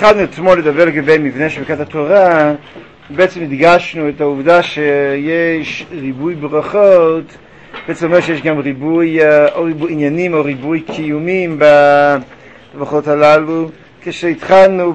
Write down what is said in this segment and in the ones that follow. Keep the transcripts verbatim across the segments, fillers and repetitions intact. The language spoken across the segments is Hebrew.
כשהתחלנו אתמול לדבר לגבי מבנה של ברכת התורה, בעצם הדגשנו את העובדה שיש ריבוי ברכות, בעצם אומר שיש גם ריבוי, או ריבוי עניינים או ריבוי קיומים בברכות הללו. כשהתחלנו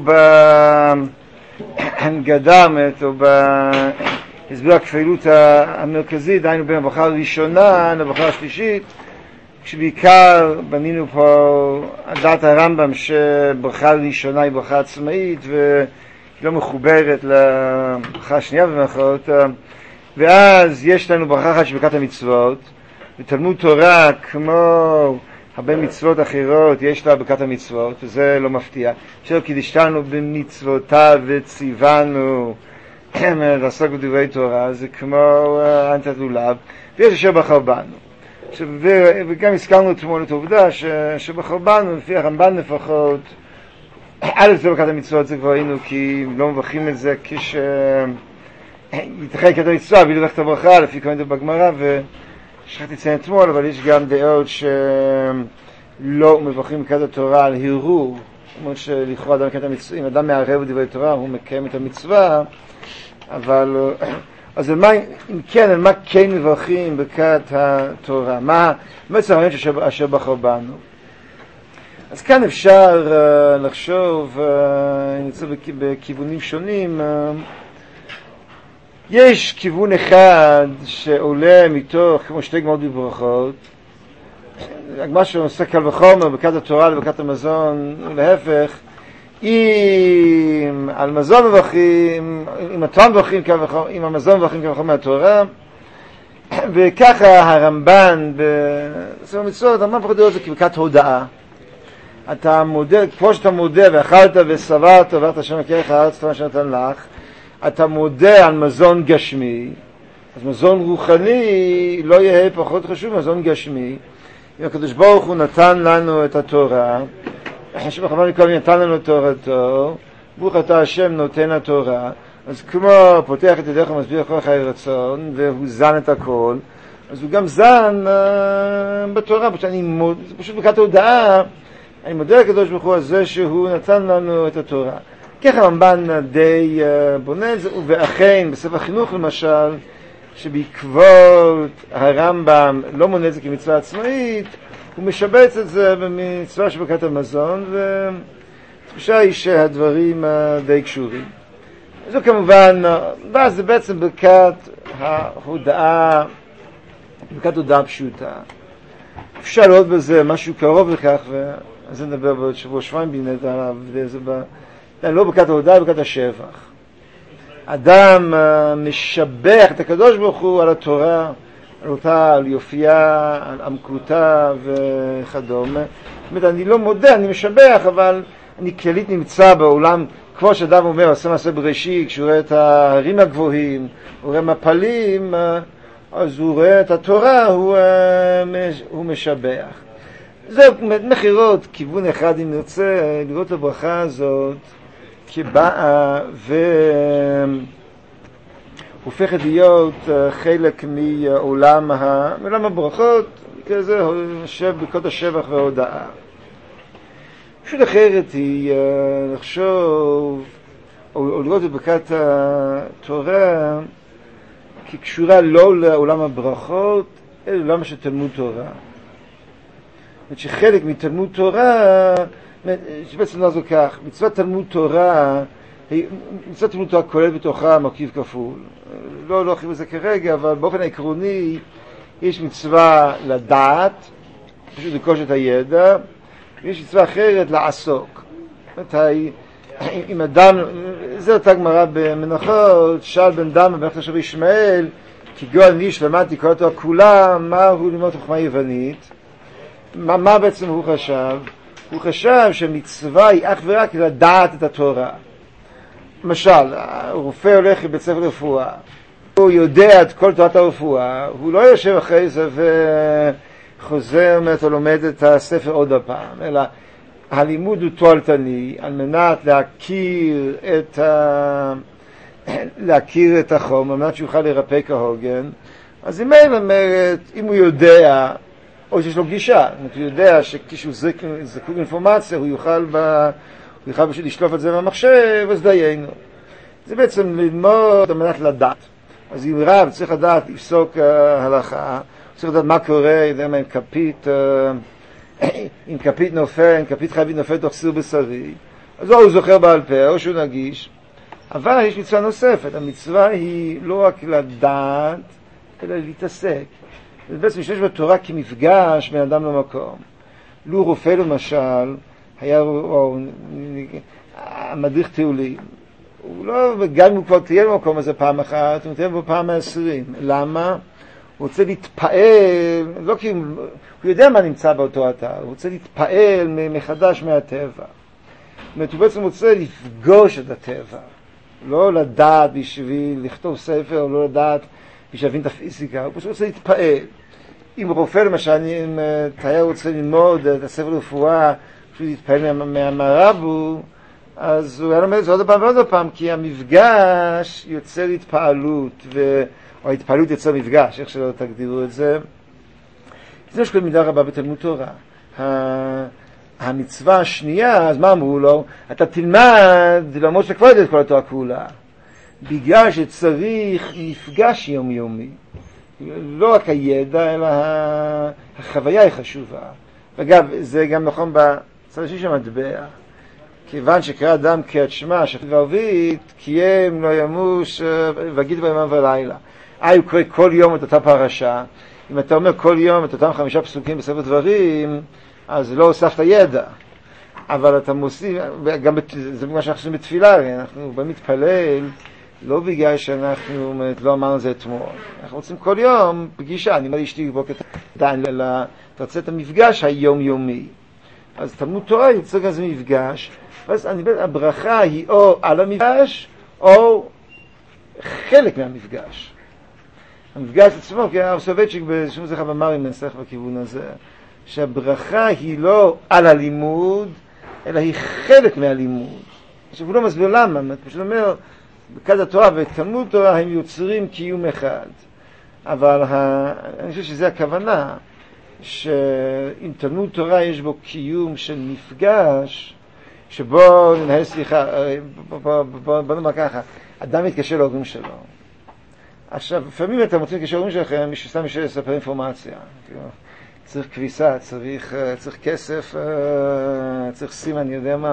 בהנגדה או בהסבר הכפילות המרכזית, דהיינו בין הברכה הראשונה לברכה השלישית, כשבעיקר בנינו פה על דעת הרמב"ם שברכה ראשונה היא ברכה עצמאית והיא לא מחוברת לברכה השנייה במרכאות, ואז יש לנו ברכה אחת של ברכת המצוות, ותלמוד תורה כמו הרבה מצוות אחרות יש לה ברכת המצוות, וזה לא מפתיע. שלא קידשתנו במצוותיו וציוונו לעסוק בדברי תורה, זה כמו אנטת לולב, ויש אשר בחר בנו. וגם הזכרנו אתמול את העובדה שבחר בנו, לפי הרמב"ן לפחות, א' זה ברכת המצוות, זה כבר היינו, כי לא מברכים את זה כש... יתחלק את המצווה, בלי לברך את הברכה, לפי כמובן בגמרא, ושכחתי לציין אתמול, אבל יש גם דעות שלא מברכים ברכת התורה על הרהור, זאת אומרת שלכאורה אדם מקיים את המצווה, אם אדם מערב בדברי תורה, הוא מקיים את המצווה, אבל... אז מה, אם כן, על מה כן מברכים ברכת התורה? מה, מה צריך להבין אשר, אשר בחר בנו? אז כאן אפשר uh, לחשוב, uh, נמצא בכ, בכיוונים שונים. Uh, יש כיוון אחד שעולה מתוך, כמו שתי גמרות בברכות, מה שעושה קל וחומר, ברכת התורה לברכת המזון, ולהפך, אם על מזון מברכים, אם התורה מברכים, אם המזון מברכים ככה מהתורה, וככה הרמב"ן בספר המצוות, הרמב"ן פחות לראות זה כברכת הודאה. אתה מודה, כמו שאתה מודה ואכלת ושבעת וברכת השם אלוקיך הארץ טובה שנתן לך, אתה מודה על מזון גשמי, אז מזון רוחני לא יהיה פחות חשוב מזון גשמי. אם הקדוש ברוך הוא נתן לנו את התורה, שבחבר מקודם נתן לנו תורתו, ברוך אתה השם נותן התורה, אז כמו פותח את ידיך ומסביר כל חיי רצון, והוא זן את הכל, אז הוא גם זן uh, בתורה, שאני מוד, זה פשוט ברכת ההודאה, אני מודה לקדוש ברוך הוא על זה שהוא נתן לנו את התורה. ככה הרמב"ן די uh, בונה את זה, ואכן בספר החינוך למשל, שבעקבות הרמב"ם לא מונה את זה כמצווה עצמאית, הוא משבץ את זה במצווה של ברכת המזון, והתחושה היא שהדברים די קשורים. זו כמובן, ואז זה בעצם ברכת ההודאה, ברכת הודאה פשוטה. אפשר לראות בזה משהו קרוב לכך, ואז נדבר בעוד שבוע שבועיים בינת עליו, זה לא ברכת ההודאה, ברכת השבח. אדם משבח את הקדוש ברוך הוא על התורה, על אותה, על יופייה, על עמקותה וכדומה. זאת אומרת, אני לא מודה, אני משבח, אבל אני כללית נמצא בעולם, כמו שאדם אומר, עושה מעשה בראשית, כשהוא רואה את ההרים הגבוהים, הוא רואה מפלים, אז הוא רואה את התורה, הוא, הוא משבח. זה מחירות, כיוון אחד אם נרצה, לראות את הברכה הזאת, כבאה ו... הופכת להיות חלק מעולם, מעולם הברכות, כזה שב ברכות השבח וההודאה. פשוט אחרת היא לחשוב, או, או לראות את ברכת התורה, כקשורה לא לעולם הברכות, אלא לעולם של תלמוד תורה. זאת אומרת שחלק מתלמוד תורה, שבעצם לא זו כך, מצוות תלמוד תורה, מצוות תלמוד תורה כולל בתוכה מרכיב כפול. לא, לא חייב בזה כרגע, אבל באופן העקרוני יש מצווה לדעת, פשוט לקוש את הידע, ויש מצווה אחרת לעסוק. אם אדם, זה אותה גמרא במנחות, שאל בן דמה במלאכת השבוע ישמעאל, כי גואל ניש למדתי כל התורה כולה, מה הוא ללמוד חוכמה יוונית? מה, מה בעצם הוא חשב? הוא חשב שמצווה היא אך ורק לדעת את התורה. למשל, הרופא הולך לבית ספר רפואה, הוא יודע את כל תורת הרפואה, הוא לא יושב אחרי זה וחוזר או לומד את הספר עוד הפעם, אלא הלימוד הוא תועלתני על מנת להכיר את, ה... להכיר את החום, על מנת שיוכל לרפא כהוגן. אז אם אין אומרת, אם הוא יודע, או שיש לו גישה, הוא יודע שכשהוא זקוק אינפורמציה, הוא יוכל ב... הוא יכול פשוט לשלוף את זה מהמחשב, אז דיינו. זה בעצם ללמוד על מנת לדעת. אז אם רב צריך לדעת לפסוק uh, הלכה, צריך לדעת מה קורה, יודע מה, עם כפית, uh, עם כפית נופל, עם כפית חבית נופל תוך סיר בשרי, אז או הוא זוכר בעל פה, או שהוא נגיש. אבל יש מצווה נוספת, המצווה היא לא רק לדעת, אלא להתעסק. זה בעצם משתמש בתורה כמפגש בין אדם למקום. לו רופא למשל, היה או, המדריך טיולים, הוא לא, גם אם הוא כבר תהיה במקום הזה פעם אחת, הוא תהיה בו פעם העשרים. למה? הוא רוצה להתפעל, לא כי הוא, הוא יודע מה נמצא באותו אתר, הוא רוצה להתפעל מחדש מהטבע. זאת אומרת, הוא בעצם רוצה לפגוש את הטבע. לא לדעת בשביל לכתוב ספר, או לא לדעת בשביל להבין את הפיזיקה, הוא פשוט רוצה להתפעל. אם רופא למשל, אם תייר רוצה ללמוד את הספר רפואה, פשוט להתפעל מהמרבו, אז הוא היה לומד את זה עוד פעם ועוד פעם, כי המפגש יוצר התפעלות, ו... או ההתפעלות יוצר מפגש, איך שלא תגדירו את זה. זה יש כל מידה רבה בתלמוד תורה. המצווה השנייה, אז מה אמרו לו? אתה תלמד למרות שכבר יודע את כל התורה כולה. בגלל שצריך מפגש יומיומי. לא רק הידע, אלא החוויה היא חשובה. ואגב, זה גם נכון בצד השני של המטבע. כיוון שקרא אדם קריאת שמע, שחית וערבית, קיים לא ימוש וגיד בימם ולילה. אה, הוא קורא כל יום את אותה פרשה. אם אתה אומר כל יום את אותם חמישה פסוקים בספר דברים, אז לא הוספת ידע. אבל אתה מוסיף, גם בת, זה מה שאנחנו עושים בתפילה, אנחנו באים להתפלל, לא בגלל שאנחנו לא אמרנו את זה אתמול. אנחנו רוצים כל יום פגישה, אני אומר לאשתי בוקר דן, אתה רוצה את המפגש היומיומי. אז תלמוד תורה יוצא גם זה מפגש, ואז אני אומר, הברכה היא או על המפגש, או חלק מהמפגש. המפגש עצמו, כי הרב סולובייצ'יק בשום זכר במרי מנסח בכיוון הזה, שהברכה היא לא על הלימוד, אלא היא חלק מהלימוד. עכשיו הוא לא מסביר למה, הוא פשוט אומר, בכד התורה ותלמוד תורה הם יוצרים קיום אחד. אבל ה... אני חושב שזה הכוונה, שאם תלמוד תורה יש בו קיום של מפגש, שבו ננהל סליחה, בוא נאמר ככה, אדם מתקשר להורים שלו. עכשיו, לפעמים אתם רוצים להתקשר להורים שלכם, מי שסתם יש לספר אינפורמציה. צריך כביסה, צריך, צריך כסף, צריך סימן, אני יודע מה.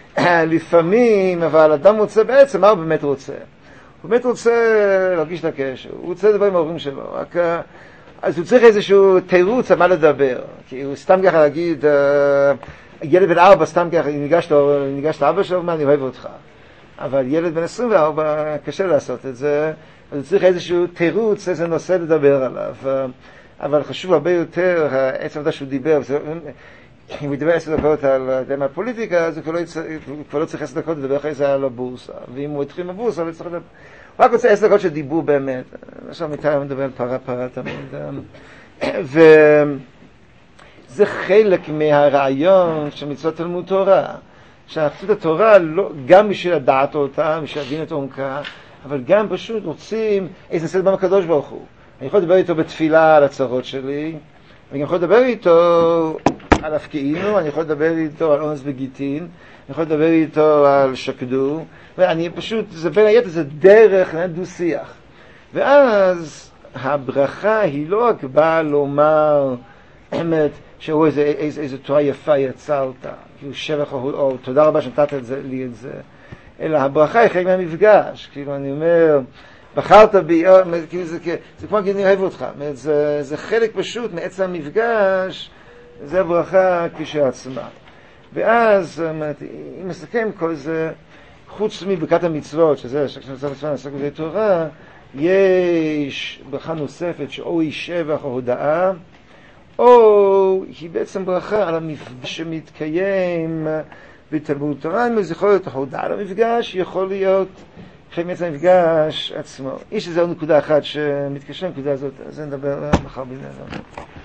לפעמים, אבל אדם רוצה בעצם, מה הוא באמת רוצה? הוא באמת רוצה להרגיש את הקשר, הוא רוצה לדבר עם ההורים שלו, רק... אז הוא צריך איזשהו תירוץ על מה לדבר, כי הוא סתם ככה להגיד, ילד בן ארבע סתם ככה, ניגש לאבא שלו, מה, אני אוהב אותך. אבל ילד בן עשרים וארבע, קשה לעשות את זה, אז הוא צריך איזשהו תירוץ, איזה נושא לדבר עליו. אבל חשוב הרבה יותר, עצם הדעה שהוא דיבר, אם הוא דיבר עשר דקות על הפוליטיקה, אז הוא כבר לא צריך עשר דקות לדבר אחרי זה על הבורסה. ואם הוא התחיל עם הבורסה, הוא צריך לדבר. הוא רק רוצה עשר דקות של דיבור באמת. עכשיו מיטה מדבר על פרה פרה תמיד. וזה חלק מהרעיון של מצוות תלמוד תורה. שהחצות התורה, לא, גם בשביל לדעת אותה, בשביל להבין את עומקה, אבל גם פשוט רוצים איזה נשא דבר הקדוש ברוך הוא. אני יכול לדבר איתו בתפילה על הצרות שלי, אני גם יכול לדבר איתו על הפקיעינו, אני יכול לדבר איתו על אונס וגיטין, אני יכול לדבר איתו על שקדו, ואני פשוט, זה בין היתר, זה דרך, דו שיח. ואז הברכה היא לא רק באה לומר, אמת, שהוא איזה, איזה, איזה תורה יפה יצרת, כאילו שבח או, או תודה רבה שנתת את זה, לי את זה, אלא הברכה היא חלק מהמפגש, כאילו אני אומר, בחרת בי, כאילו זה, זה כמו כי אני אוהב אותך, זה, זה חלק פשוט מעצם המפגש, זה הברכה כשעצמה. ואז, אם מסכם כל זה, חוץ מברכת המצוות, שזה, כשנוצר מצווה נעסק בזה תורה, יש ברכה נוספת שאו היא שבח או הודאה, או היא בעצם ברכה על המפגש שמתקיים בתלמוד תורה. אם זה יכול להיות הודעה על המפגש, יכול להיות חלק מעצם המפגש עצמו. יש איזו נקודה אחת שמתקשר לנקודה הזאת, אז נדבר מחר בעניין.